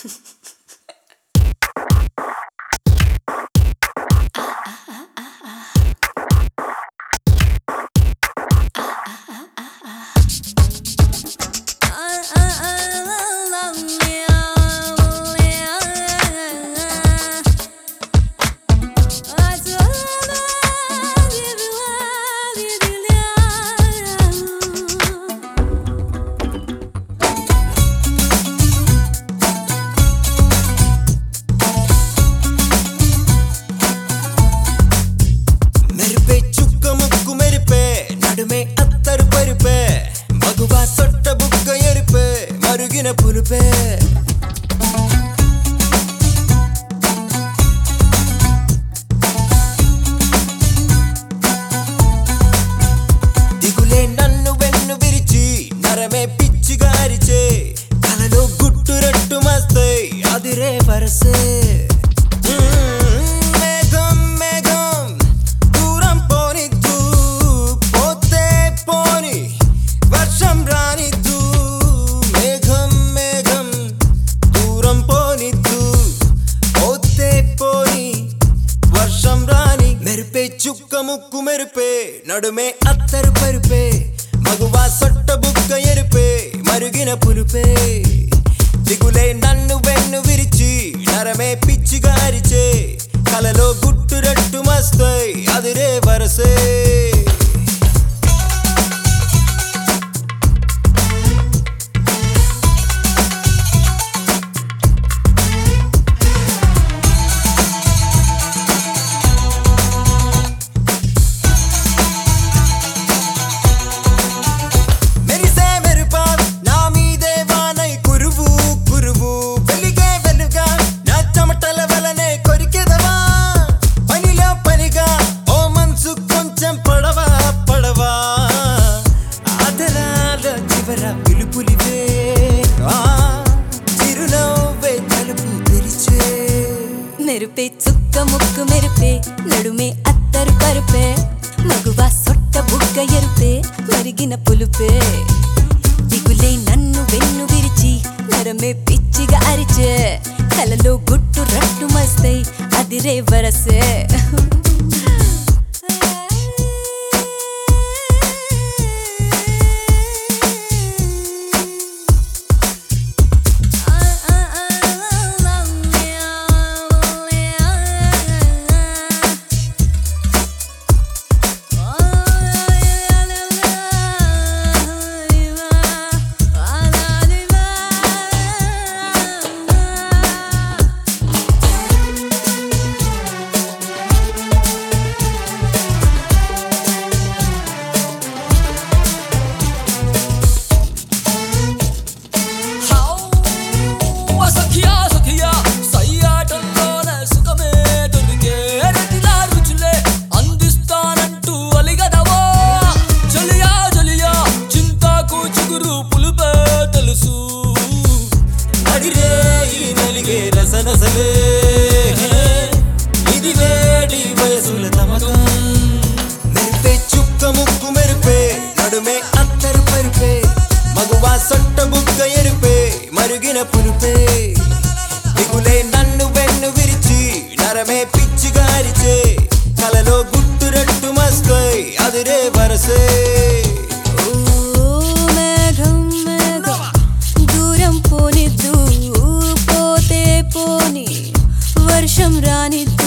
పులుపే దిగులే నన్ను వెన్ను విరిచి నరమే పిచ్చిగారిచే కలలో గుట్టు రట్టు మస్తే అదిరే వరసే చుక్క ముక్కు మెరుపే నడుమే అత్తరు పరుపే మగువా సొట్ట బుక్క ఎరుపే మరుగిన పులుపే దిగులే నన్ను వెన్ను విరిచి నరమే పిచ్చిగారిచే కలలో గుట్టు రట్టు మస్తై అదిరే వరసే మెరుపే చుక్క ముక్కు మెరుపే నడుమే అత్తరు పరుపే మగువా సొట్ట బుగ్గ ఎరుపే మరిగిన పులుపే దిగులే నన్ను వెన్ను విరిచి నరమే పిచ్చిగా అరిచే కలలో గుట్టు రట్టు మస్తై అదిరే వరసే రసనసలే ఇది వేడి వయసుల తమకం మెరుపే చుక్క ముక్కు మెరుపే నడుమే అత్తరు పరుపే మగువా సొట్ట బుగ్గ ఎరుపే మరుగిన పులుపే దిగులే నన్ను వెన్ను విరిచి నరమే పిచ్చిగారిచే కలలో గుట్టు రట్టు మస్తై అదిరే వరసే దూరం పోనిద్దు పోతే పోని వర్షం రానిద్దు